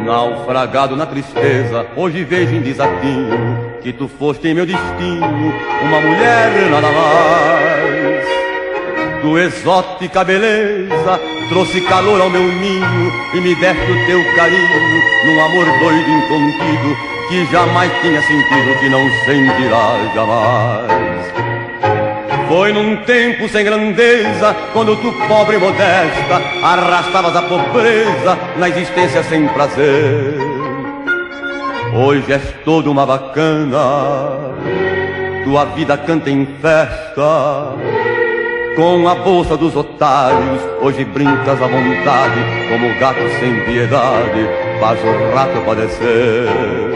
Naufragado na tristeza, hoje vejo em desatino que tu foste em meu destino uma mulher nada mais. Tua exótica beleza trouxe calor ao meu ninho e me deste o teu carinho num amor doido incontido que jamais tinha sentido, que não sentirá jamais. Foi num tempo sem grandeza, quando tu, pobre e modesta, arrastavas a pobreza na existência sem prazer. Hoje és toda uma bacana, tua vida canta em festa. Com a bolsa dos otários, hoje brincas à vontade, como gato sem piedade, faz o rato padecer.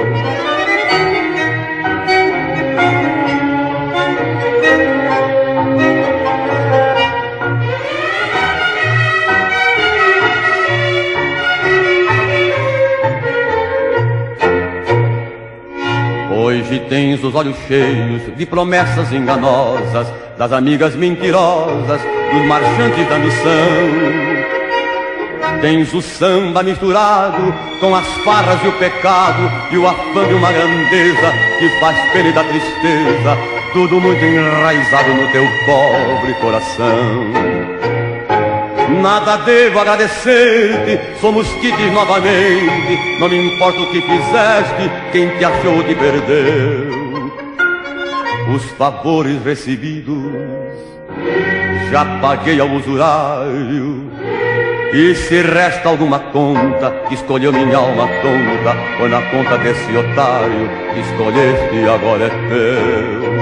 Hoje tens os olhos cheios de promessas enganosas, das amigas mentirosas, dos marchantes da missão. Tens o samba misturado com as farras e o pecado, e o afã de uma grandeza que faz pena e dá tristeza, tudo muito enraizado no teu pobre coração. Nada devo agradecer-te, somos quites novamente. Não me importa o que fizeste, quem te achou te perdeu. Os favores recebidos já paguei ao usurário, e se resta alguma conta que escolheu minha alma tonta, foi na conta desse otário que escolheste e agora é teu.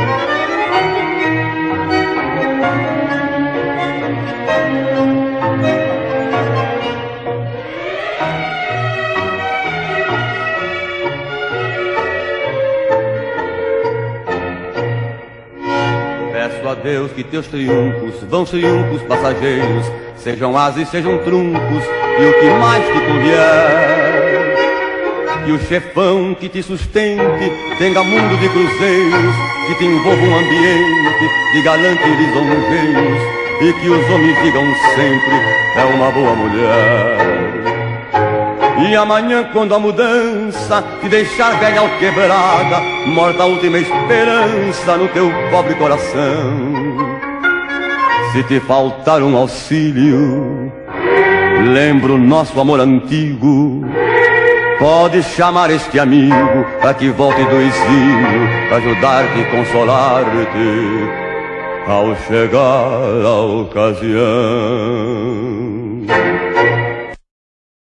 Peço a Deus que teus triunfos, vãos triunfos passageiros, sejam ases, sejam truncos, e o que mais te convier. Que o chefão que te sustente tenha mundo de cruzeiros, que te envolva um ambiente de galantes e lisonjeiros, e que os homens digam sempre, é uma boa mulher. E amanhã, quando a mudança te deixar velha ou quebrada, morta a última esperança no teu pobre coração, se te faltar um auxílio, lembra o nosso amor antigo, pode chamar este amigo para que volte do exílio, para ajudar-te e consolar-te ao chegar a ocasião.